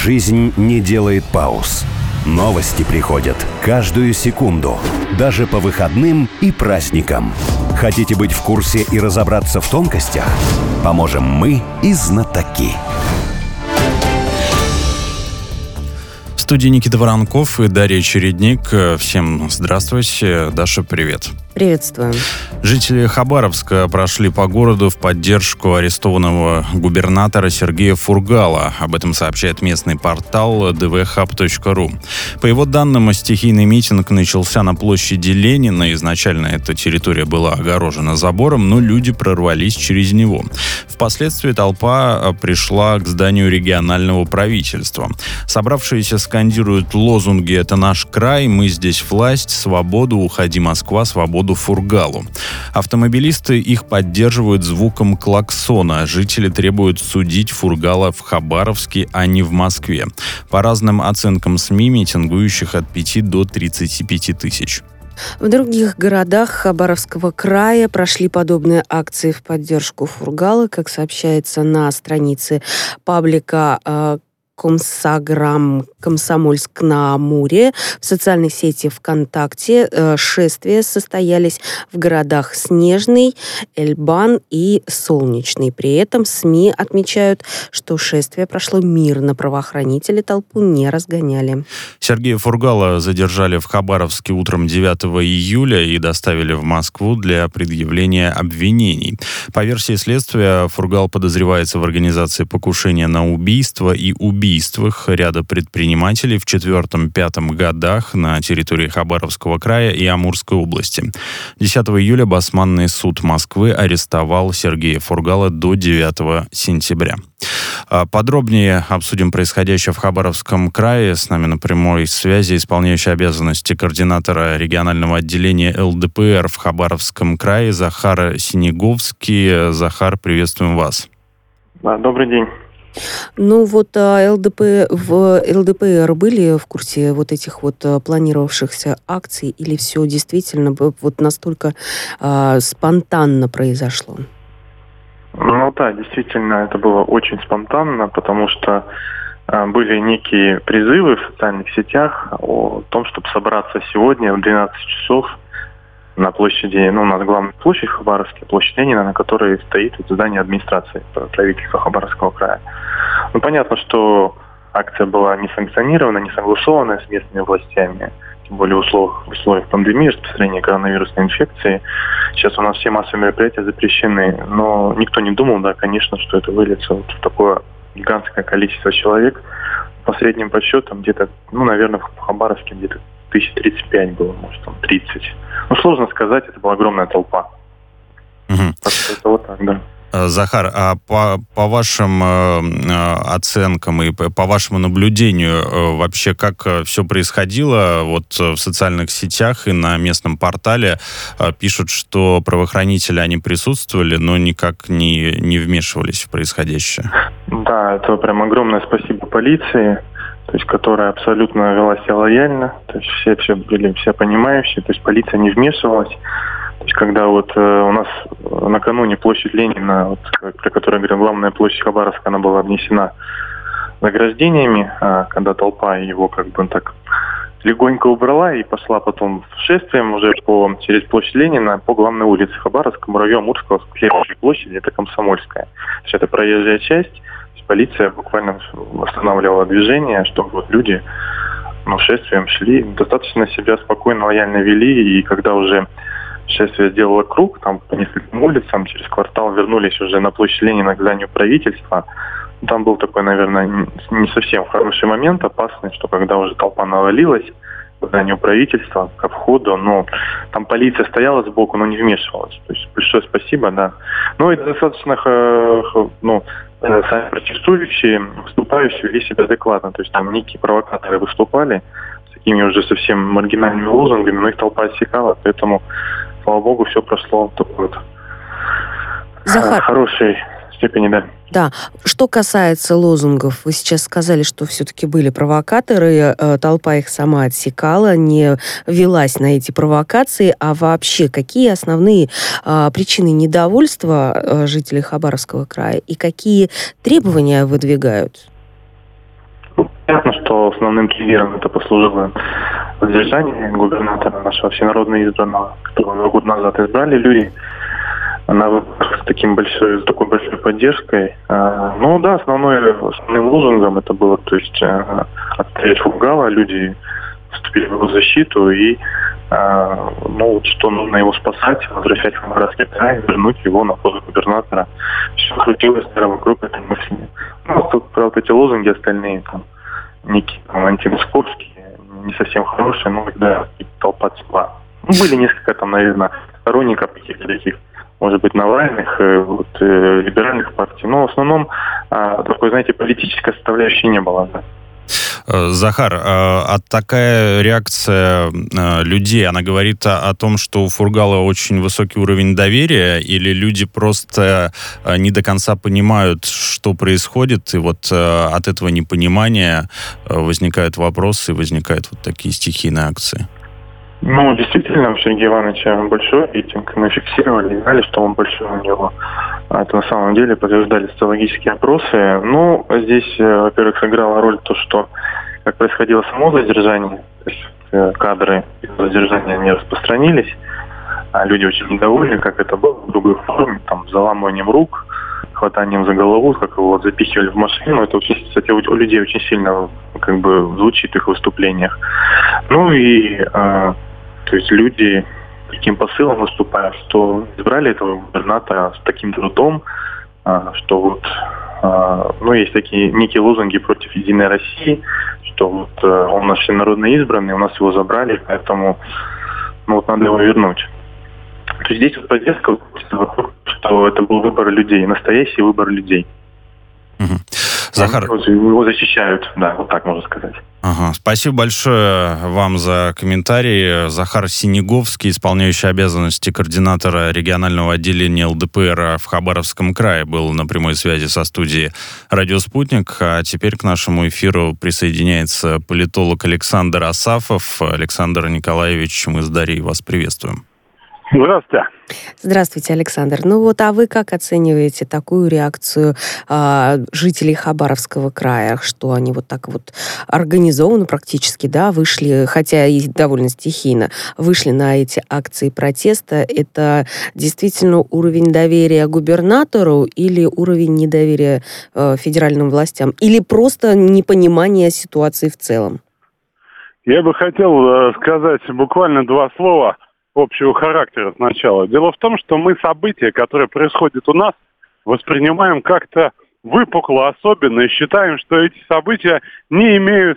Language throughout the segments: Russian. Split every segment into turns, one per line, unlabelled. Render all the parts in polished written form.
Жизнь не делает пауз. Новости приходят каждую секунду, даже по выходным и праздникам. Хотите быть в курсе и разобраться в тонкостях? Поможем мы и знатоки.
В студии Никита Воронков и Дарья Чередник. Всем здравствуйте. Даша, привет.
Приветствуем.
Жители Хабаровска прошли по городу в поддержку арестованного губернатора Сергея Фургала. Об этом сообщает местный портал dvhub.ru. По его данным, стихийный митинг начался на площади Ленина. Изначально эта территория была огорожена забором, но люди прорвались через него. Впоследствии толпа пришла к зданию регионального правительства. Собравшиеся скандируют лозунги «Это наш край», «Мы здесь власть», «Свободу», «Уходи, Москва», «Свободу Фургалу». Автомобилисты их поддерживают звуком клаксона. Жители требуют судить Фургала в Хабаровске, а не в Москве. По разным оценкам СМИ, митингующих от 5 до 35 тысяч.
В других городах Хабаровского края прошли подобные акции в поддержку Фургала, как сообщается на странице паблика Комсаграм Комсомольск-на-Амуре. В социальной сети ВКонтакте шествия состоялись в городах Снежный, Эльбан и Солнечный. При этом СМИ отмечают, что шествие прошло мирно, правоохранители толпу не разгоняли.
Сергея Фургала задержали в Хабаровске утром 9 июля и доставили в Москву для предъявления обвинений. По версии следствия, Фургал подозревается в организации покушения на убийство и убийствах ряда предпринимателей в 4-5 годах на территории Хабаровского края и Амурской области. 10 июля Басманный суд Москвы арестовал Сергея Фургала до 9 сентября. Подробнее обсудим происходящее в Хабаровском крае. С нами на прямой связи исполняющий обязанности координатора регионального отделения ЛДПР в Хабаровском крае Захар Синеговский. Захар, приветствуем вас.
Добрый день.
Ну вот в ЛДПР были в курсе вот этих вот планировавшихся акций, или все действительно вот настолько спонтанно произошло?
Ну да, действительно, это было очень спонтанно, потому что были некие призывы в социальных сетях о том, чтобы собраться сегодня в 12 часов на площади, у нас главная площадь Хабаровская, площадь Ленина, на которой стоит здание администрации правительства Хабаровского края. Понятно, что акция была не санкционирована, не согласована с местными властями, тем более в условиях пандемии, распространения коронавирусной инфекции. Сейчас у нас все массовые мероприятия запрещены, но никто не думал, конечно, что это выльется в такое гигантское количество человек. По средним подсчетам где-то, наверное, в Хабаровске где-то 1035 было, может, 30. Сложно сказать, это была огромная толпа. Это вот так, да.
Захар, а по вашим оценкам и по вашему наблюдению вообще как все происходило? Вот в социальных сетях и на местном портале пишут, что правоохранители, они присутствовали, но никак не вмешивались в происходящее. Да,
это прям огромное спасибо полиции, которая абсолютно вела себя лояльно, все были все понимающие, полиция не вмешивалась. Когда у нас накануне площадь Ленина, про которую я говорил, главная площадь Хабаровска, она была обнесена заграждениями, когда толпа его так легонько убрала и пошла потом шествием уже через площадь Ленина по главной улице Хабаровска, Муравьева-Амурского, следующей площади, это Комсомольская. Это проезжая часть. Полиция буквально останавливала движение, чтобы люди шествием шли, достаточно себя спокойно, лояльно вели, и когда уже шествие сделало круг, по нескольким улицам, через квартал вернулись уже на площадь Ленина к зданию правительства. Там был такой, наверное, не совсем хороший момент, опасный, что когда уже толпа навалилась к зданию правительства, ко входу, там полиция стояла сбоку, но не вмешивалась. Большое спасибо, да. И достаточно, сами протестующие, выступающие вели себя адекватно. Там некие провокаторы выступали с такими уже совсем маргинальными лозунгами, но их толпа отсекала, поэтому, слава богу, все прошло в такой хорошей степени, да.
Да. Что касается лозунгов, вы сейчас сказали, что все-таки были провокаторы, толпа их сама отсекала, не велась на эти провокации. А вообще, какие основные причины недовольства жителей Хабаровского края и какие требования выдвигают?
что основным триггером это послужило задержание губернатора нашего всенародно избранного, которого 2 года назад избрали люди на выборах с такой большой поддержкой. Ну да, основным лозунгом это было, то есть отстоять Фургала, люди вступили в его защиту и что нужно его спасать, возвращать в Хабаровский край, вернуть его на пост губернатора. Все крутилось, наверное, вокруг этой мысли. Ну, тут, правда, эти лозунги остальные, там, некие антимосковские, не совсем хорошие, но когда толпа цвела. Были несколько там, наверное, сторонников каких-то таких, может быть, Навальных, либеральных партий, но в основном такой, знаете, политической составляющей не было. Да.
Захар, а такая реакция людей, она говорит о том, что у Фургала очень высокий уровень доверия, или люди просто не до конца понимают, что происходит, и вот от этого непонимания возникают вопросы, возникают вот такие стихийные акции?
Ну, действительно, у Сергея Ивановича большой рейтинг. Мы фиксировали и знали, что он большой у него. Это на самом деле подтверждали социологические опросы. Ну, здесь, во-первых, сыграла роль то, что как происходило само задержание. То есть кадры задержания не распространились. А люди очень недовольны, как это было в другой форме, там, заламыванием рук, хватанием за голову, как его запихивали в машину. Это, кстати, у людей очень сильно звучит в их выступлениях. Ну и то есть люди таким посылом выступают, что избрали этого губернатора с таким трудом, что есть такие некие лозунги против Единой России, что он наш всенародно избранный, у нас его забрали, поэтому надо его вернуть. То есть здесь повестка, что это был выбор людей, настоящий выбор людей.
Угу. Захар...
Его защищают, да, вот так можно сказать.
Ага. Спасибо большое вам за комментарий. Захар Синеговский, исполняющий обязанности координатора регионального отделения ЛДПР в Хабаровском крае, был на прямой связи со студией «Радио Спутник». А теперь к нашему эфиру присоединяется политолог Александр Асафов. Александр Николаевич, мы с Дарьей вас приветствуем.
Здравствуйте.
Здравствуйте, Александр. А вы как оцениваете такую реакцию жителей Хабаровского края, что они вот так вот организованно практически, да, вышли, хотя и довольно стихийно, вышли на эти акции протеста? Это действительно уровень доверия губернатору или уровень недоверия федеральным властям? Или просто непонимание ситуации в целом?
Я бы хотел сказать буквально 2 слова общего характера сначала. Дело в том, что мы события, которые происходят у нас, воспринимаем как-то выпукло особенно и считаем, что эти события не имеют,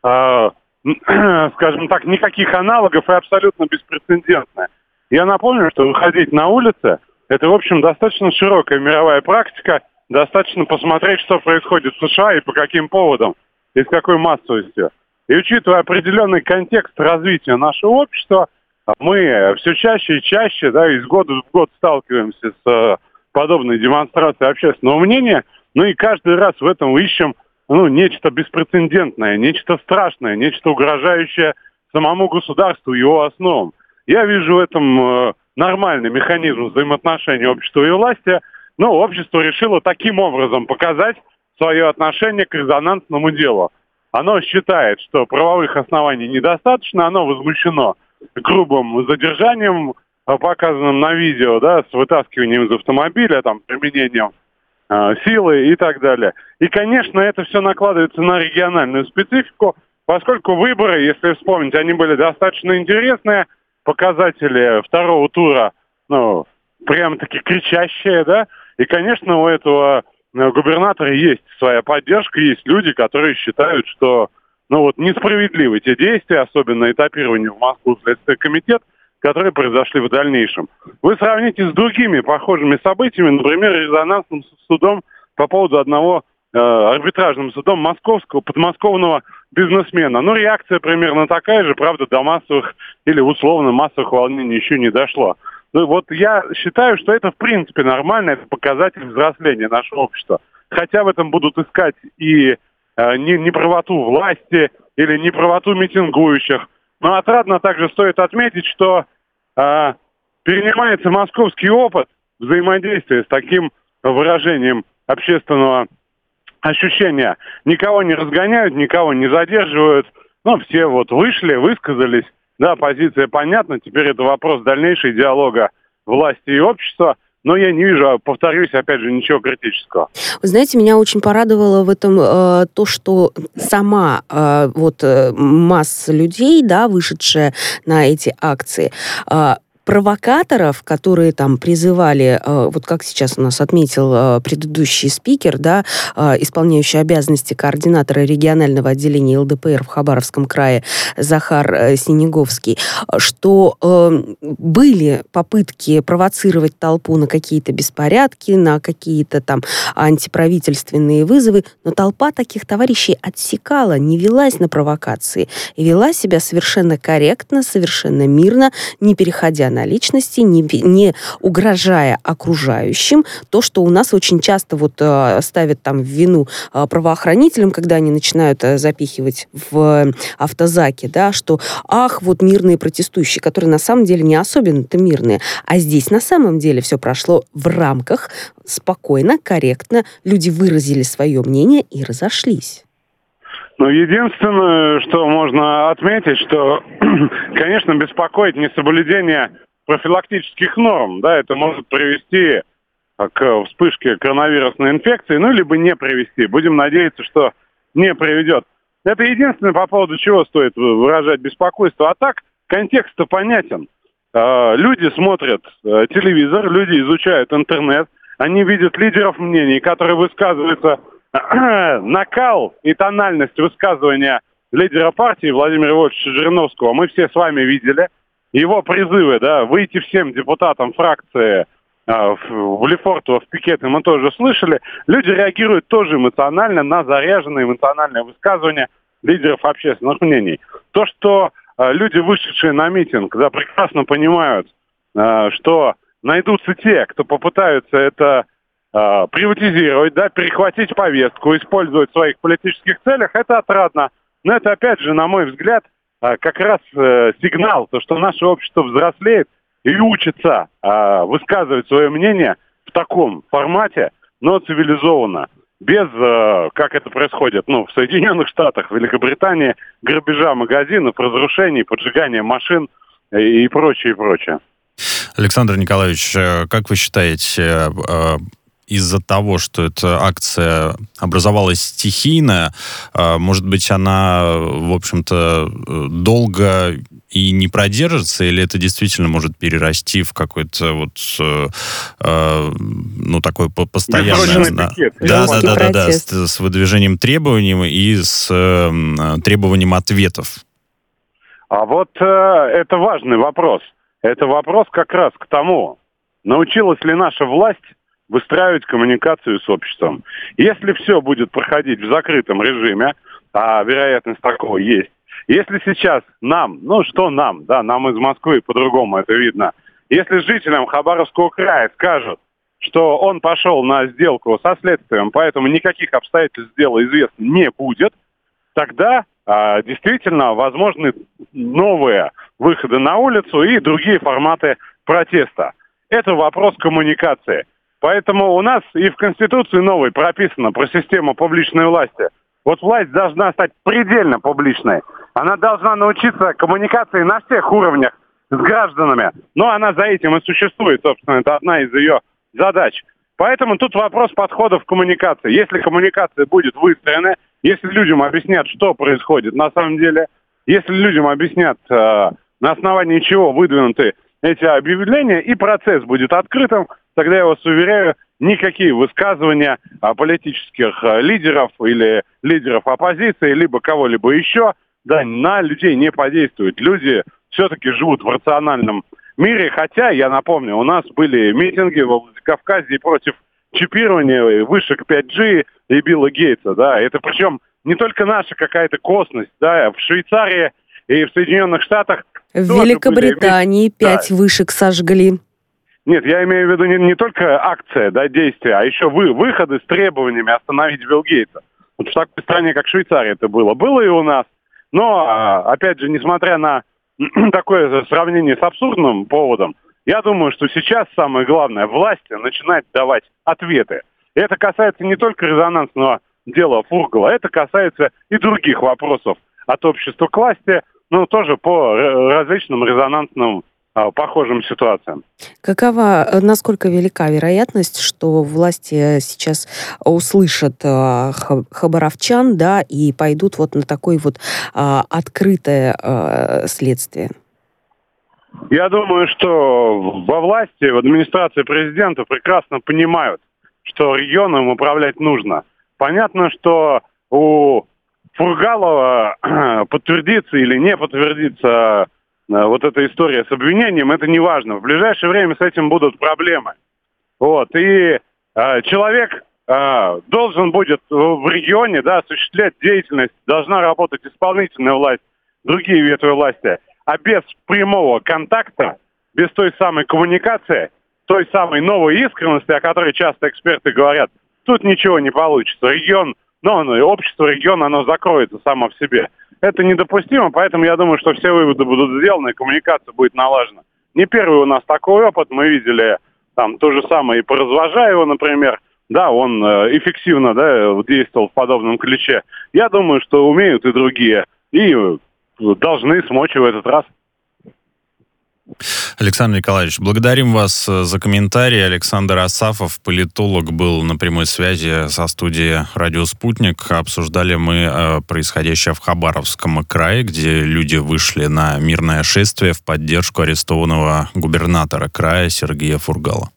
скажем так, никаких аналогов и абсолютно беспрецедентны. Я напомню, что выходить на улицы – это, в общем, достаточно широкая мировая практика. Достаточно посмотреть, что происходит в США и по каким поводам, и с какой массовостью. И учитывая определенный контекст развития нашего общества, мы все чаще и чаще, да, из года в год сталкиваемся с подобной демонстрацией общественного мнения, и каждый раз в этом ищем нечто беспрецедентное, нечто страшное, нечто угрожающее самому государству и его основам. Я вижу в этом нормальный механизм взаимоотношений общества и власти, но общество решило таким образом показать свое отношение к резонансному делу. Оно считает, что правовых оснований недостаточно, оно возмущено грубым задержанием, показанным на видео, да, с вытаскиванием из автомобиля, там, применением силы и так далее. И, конечно, это все накладывается на региональную специфику, поскольку выборы, если вспомнить, они были достаточно интересные, показатели 2-го тура, прям-таки кричащие, да, и, конечно, у этого губернатора есть своя поддержка, есть люди, которые считают, что несправедливы те действия, особенно этапирование в Москву Следственный комитет, которые произошли в дальнейшем. Вы сравните с другими похожими событиями, например, резонансным судом по поводу одного арбитражным судом подмосковного бизнесмена. Реакция примерно такая же, правда, до массовых или условно массовых волнений еще не дошло. Я считаю, что это в принципе нормально, это показатель взросления нашего общества. Хотя в этом будут искать и неправоту власти или неправоту митингующих. Но отрадно также стоит отметить, что перенимается московский опыт взаимодействия с таким выражением общественного ощущение, никого не разгоняют, никого не задерживают. Ну, все вот вышли, высказались. Да, позиция понятна. Теперь это вопрос дальнейшего диалога власти и общества. Но я не вижу, повторюсь, опять же, ничего критического.
Вы знаете, меня очень порадовало в этом то, что сама масса людей, да, вышедшая на эти акции, провокаторов, которые там призывали, вот как сейчас у нас отметил предыдущий спикер, да, исполняющий обязанности координатора регионального отделения ЛДПР в Хабаровском крае Захар Снеговский, что были попытки провоцировать толпу на какие-то беспорядки, на какие-то там антиправительственные вызовы, но толпа таких товарищей отсекала, не велась на провокации и вела себя совершенно корректно, совершенно мирно, не переходя на личности, не угрожая окружающим. То, что у нас очень часто вот ставят там в вину правоохранителям, когда они начинают запихивать в автозаки, да, что ах, вот мирные протестующие, которые на самом деле не особенно-то мирные. А здесь на самом деле все прошло в рамках, спокойно, корректно. Люди выразили свое мнение и разошлись.
Ну, единственное, что можно отметить, что, конечно, беспокоит несоблюдение профилактических норм, да, это может привести к вспышке коронавирусной инфекции, ну, либо не привести. Будем надеяться, что не приведет. Это единственное, по поводу чего стоит выражать беспокойство. А так, контекст-то понятен. Люди смотрят телевизор, люди изучают интернет, они видят лидеров мнений, которые высказываются. Накал и тональность высказывания лидера партии Владимира Вольфовича Жириновского мы все с вами видели. Его призывы, да, выйти всем депутатам фракции в Лефортово, в пикеты мы тоже слышали. Люди реагируют тоже эмоционально на заряженные эмоциональные высказывания лидеров общественных мнений. То, что люди, вышедшие на митинг, да, прекрасно понимают, что найдутся те, кто попытаются это приватизировать, да, перехватить повестку, использовать в своих политических целях, это отрадно. Но это, опять же, на мой взгляд, как раз сигнал, то, что наше общество взрослеет и учится высказывать свое мнение в таком формате, но цивилизованно, без, как это происходит, в Соединенных Штатах, в Великобритании, грабежа магазинов, разрушений, поджигания машин и прочее, и прочее.
Александр Николаевич, как вы считаете, из-за того, что эта акция образовалась стихийно, может быть, она, в общем-то, долго и не продержится, или это действительно может перерасти в какой-то вот, такой постоянный... Да, с выдвижением требований и с требованием ответов?
А вот это важный вопрос. Это вопрос как раз к тому, научилась ли наша власть выстраивать коммуникацию с обществом. Если все будет проходить в закрытом режиме, а вероятность такого есть, если сейчас нам из Москвы по-другому это видно, если жителям Хабаровского края скажут, что он пошел на сделку со следствием, поэтому никаких обстоятельств дела известно не будет, тогда действительно возможны новые выходы на улицу и другие форматы протеста. Это вопрос коммуникации. Поэтому у нас и в Конституции новой прописано про систему публичной власти. Вот власть должна стать предельно публичной. Она должна научиться коммуникации на всех уровнях с гражданами. Но она за этим и существует, собственно, это одна из ее задач. Поэтому тут вопрос подхода в коммуникации. Если коммуникация будет выстроена, если людям объяснят, что происходит на самом деле, если людям объяснят, на основании чего выдвинуты эти объявления, и процесс будет открытым, тогда я вас уверяю, никакие высказывания политических лидеров или лидеров оппозиции, либо кого-либо еще, на людей не подействуют. Люди все-таки живут в рациональном мире, хотя, я напомню, у нас были митинги во Владикавказе против чипирования вышек 5G и Билла Гейтса, это причем не только наша какая-то косность, в Швейцарии и в Соединенных Штатах.
В Великобритании 5 вышек сожгли.
Нет, я имею в виду не только акция, действия, а еще выходы с требованиями остановить Билла Гейтса. Вот в такой стране, как Швейцария, это было. Было и у нас. Но, опять же, несмотря на такое сравнение с абсурдным поводом, я думаю, что сейчас самое главное, власти начинать давать ответы. И это касается не только резонансного дело Фургала. Это касается и других вопросов от общества к власти, но тоже по различным резонансным похожим ситуациям.
Насколько велика вероятность, что власти сейчас услышат хабаровчан, да, и пойдут вот на такое вот открытое следствие?
Я думаю, что во власти, в администрации президента прекрасно понимают, что регионом управлять нужно. Понятно, что у Фургалова подтвердится или не подтвердится вот эта история с обвинением, это не важно. В ближайшее время с этим будут проблемы. Вот. И человек должен будет в регионе, да, осуществлять деятельность, должна работать исполнительная власть, другие ветви власти. А без прямого контакта, без той самой коммуникации, той самой новой искренности, о которой часто эксперты говорят, тут ничего не получится. Общество региона, оно закроется само в себе. Это недопустимо, поэтому я думаю, что все выводы будут сделаны, и коммуникация будет налажена. Не первый у нас такой опыт, мы видели там то же самое и по Развожаеву, например. Да, он эффективно, да, действовал в подобном ключе. Я думаю, что умеют и другие, и должны смочь в этот раз.
Александр Николаевич, благодарим вас за комментарий. Александр Асафов, политолог, был на прямой связи со студией «Радио Спутник». Обсуждали мы происходящее в Хабаровском крае, где люди вышли на мирное шествие в поддержку арестованного губернатора края Сергея Фургала.